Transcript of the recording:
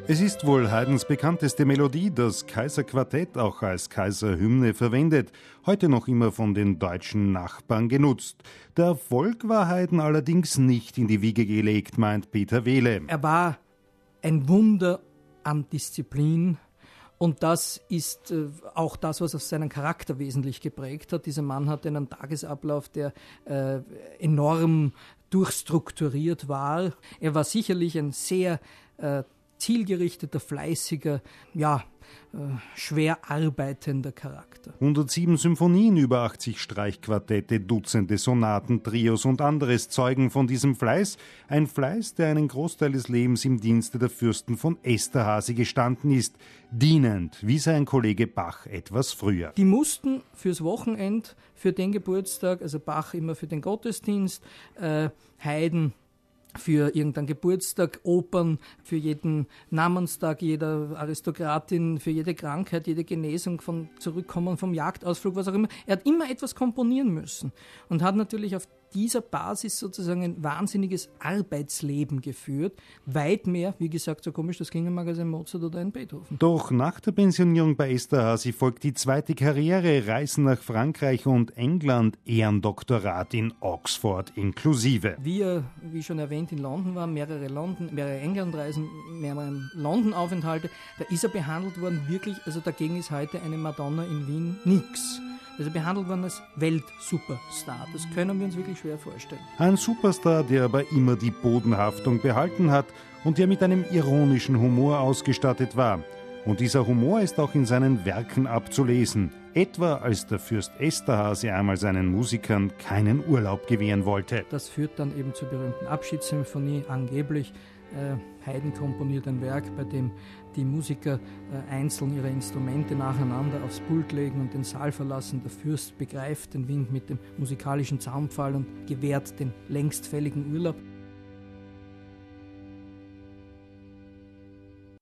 Es ist wohl Haydns bekannteste Melodie, das Kaiserquartett, auch als Kaiserhymne verwendet, heute noch immer von den deutschen Nachbarn genutzt. Der Erfolg war Haydn allerdings nicht in die Wiege gelegt, meint Peter Wehle. Er war ein Wunder an Disziplin. Und das ist auch das, was auf seinen Charakter wesentlich geprägt hat. Dieser Mann hatte einen Tagesablauf, der enorm durchstrukturiert war. Er war sicherlich ein sehr zielgerichteter, fleißiger, schwer arbeitender Charakter. 107 Symphonien, über 80 Streichquartette, Dutzende Sonaten, Trios und anderes zeugen von diesem Fleiß. Ein Fleiß, der einen Großteil des Lebens im Dienste der Fürsten von Esterházy gestanden ist. Dienend, wie sein Kollege Bach etwas früher. Die mussten fürs Wochenend, für den Geburtstag, also Bach immer für den Gottesdienst, Haydn für irgendeinen Geburtstag, Opern für jeden Namenstag jeder Aristokratin, für jede Krankheit, jede Genesung, von Zurückkommen vom Jagdausflug, was auch immer. Er hat immer etwas komponieren müssen und hat natürlich auf dieser Basis sozusagen ein wahnsinniges Arbeitsleben geführt. Weit mehr, wie gesagt, so komisch das klingt mag, als ein Mozart oder ein Beethoven. Doch nach der Pensionierung bei Esterházy folgt die zweite Karriere, Reisen nach Frankreich und England, Ehrendoktorat in Oxford inklusive. Wie er, wie schon erwähnt, in London war, mehrere Englandreisen, mehrere London-Aufenthalte, da ist er behandelt worden, wirklich, also dagegen ist heute eine Madonna in Wien nix. Also behandelt worden als Weltsuperstar. Das können wir uns wirklich schwer vorstellen. Ein Superstar, der aber immer die Bodenhaftung behalten hat und der mit einem ironischen Humor ausgestattet war. Und dieser Humor ist auch in seinen Werken abzulesen. Etwa als der Fürst Esterházy einmal seinen Musikern keinen Urlaub gewähren wollte. Das führt dann eben zur berühmten Abschiedssymphonie, angeblich. Haydn komponiert ein Werk, bei dem die Musiker einzeln ihre Instrumente nacheinander aufs Pult legen und den Saal verlassen. Der Fürst begreift den Wind mit dem musikalischen Zaunpfahl und gewährt den längst fälligen Urlaub.